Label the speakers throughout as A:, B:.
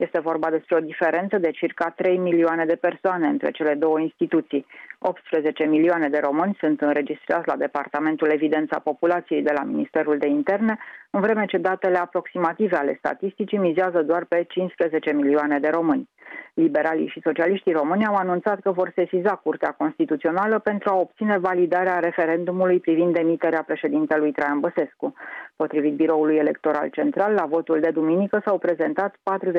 A: Este vorba despre o diferență de circa 3 milioane de persoane între cele două instituții. 18 milioane de români sunt înregistrați la Departamentul Evidența Populației de la Ministerul de Interne, în vreme ce datele aproximative ale statisticii mizează doar pe 15 milioane de români. Liberalii și socialiștii români au anunțat că vor sesiza Curtea Constituțională pentru a obține validarea referendumului privind demiterea președintelui Traian Băsescu. Potrivit Biroului Electoral Central, la votul de duminică s-au prezentat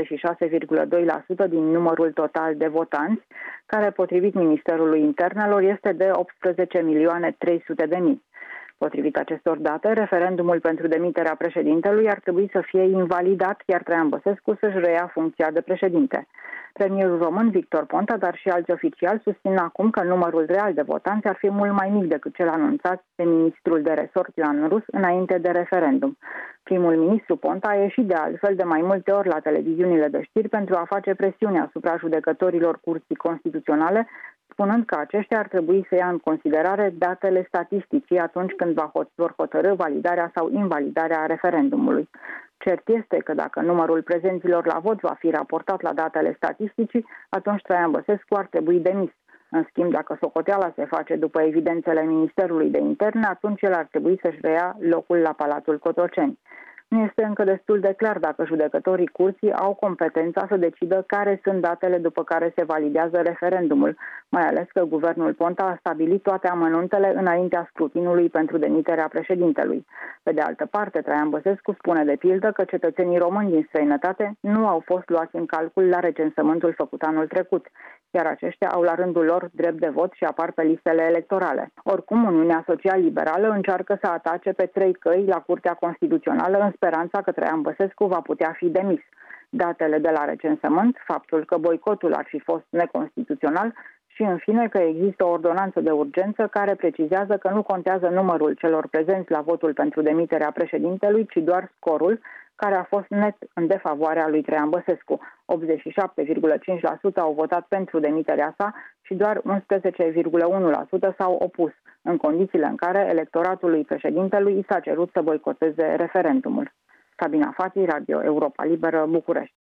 A: 46,2% din numărul total de votanți, care, potrivit Ministerului Internelor, este de 18.300.000. Potrivit acestor date, referendumul pentru demiterea președintelui ar trebui să fie invalidat, iar Traian Băsescu să-și reia funcția de președinte. Premierul român Victor Ponta, dar și alți oficiali, susțin acum că numărul real de votanți ar fi mult mai mic decât cel anunțat de ministrul de resort Ioan Rus înainte de referendum. Primul ministru Ponta a ieșit de altfel de mai multe ori la televiziunile de știri pentru a face presiune asupra judecătorilor Curții Constituționale, spunând că aceștia ar trebui să ia în considerare datele statisticii atunci când vor hotărî validarea sau invalidarea referendumului. Cert este că dacă numărul prezenților la vot va fi raportat la datele statisticii, atunci Traian Băsescu ar trebui demis. În schimb, dacă socoteala se face după evidențele Ministerului de Interne, atunci el ar trebui să-și reia locul la Palatul Cotroceni. Nu este încă destul de clar dacă judecătorii curții au competența să decidă care sunt datele după care se validează referendumul, mai ales că guvernul Ponta a stabilit toate amănuntele înaintea scrutinului pentru demiterea președintelui. Pe de altă parte, Traian Băsescu spune de pildă că cetățenii români din străinătate nu au fost luați în calcul la recensământul făcut anul trecut, iar aceștia au la rândul lor drept de vot și apar pe listele electorale. Oricum, Uniunea Social-Liberală încearcă să atace pe 3 căi la Curtea Constituțională în speranța că Traian Băsescu va putea fi demis. Datele de la recensământ, faptul că boicotul ar fi fost neconstituțional și, în fine, că există o ordonanță de urgență care precizează că nu contează numărul celor prezenți la votul pentru demiterea președintelui, ci doar scorul, care a fost net în defavoarea lui Traian Băsescu. 87,5% au votat pentru demiterea sa și doar 11,1% s-au opus, în condițiile în care electoratului președintelui i s-a cerut să boicoteze referendumul. Sabina Fati, Radio Europa Liberă, București.